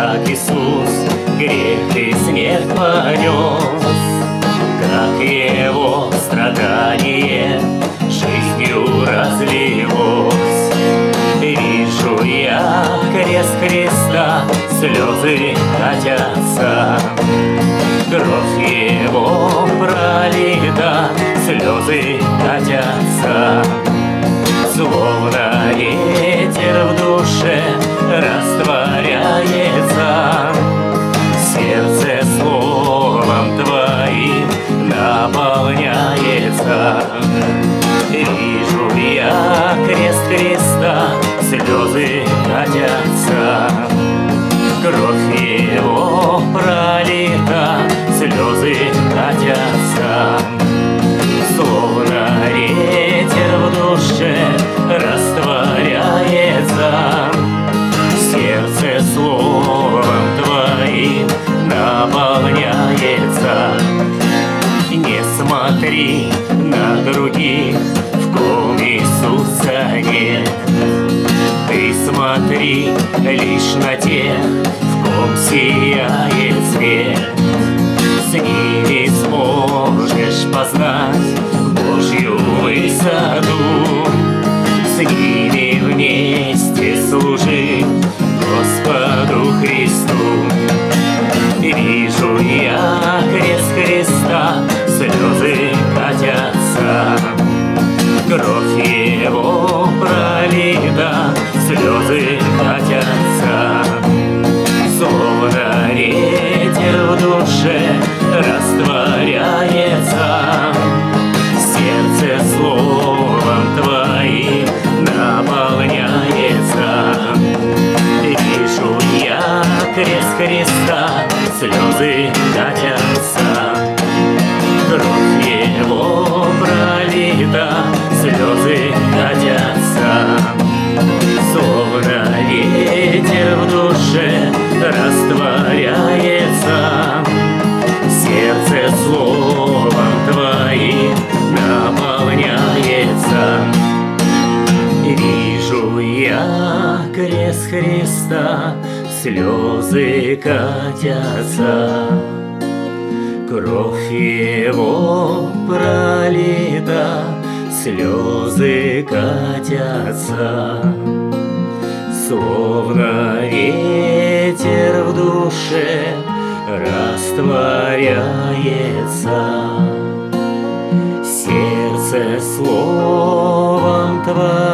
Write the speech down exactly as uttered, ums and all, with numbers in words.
как Иисус грех и смерть понес, как Его страдание жизнью разлилось. Вижу я крест Христа, слезы катятся, кровь Его пролита, слезы катятся. Словно ветер в душе растворяется, сердце словом Твоим наполняется. Вижу я крест Христа, слезы катятся, кровь Его пролита, слезы катятся. Словно ветер в душе растворяется, сердце словом Твоим наполняется. Не смотри на других, в ком Иисуса нет. Ты смотри лишь на тех, в ком сияет свет. С ними сможешь познать Божью высоту, с ними вместе служить Господу Христу. Вижу я крест Христа, слезы катятся, кровь Его пролита, слезы катятся. Словно ветер в душе растворяется, сердце словом Твоим наполняется. Вижу я крест Христа, слезы катятся, кровь Его пролита, слезы катятся. Словно ветер в душе растворяется, сердце словом Твоим наполняется. Вижу я крест Христа, слезы катятся, кровь Его пролита, слезы катятся. Словно ветер в душе растворяется, сердце словом Твоим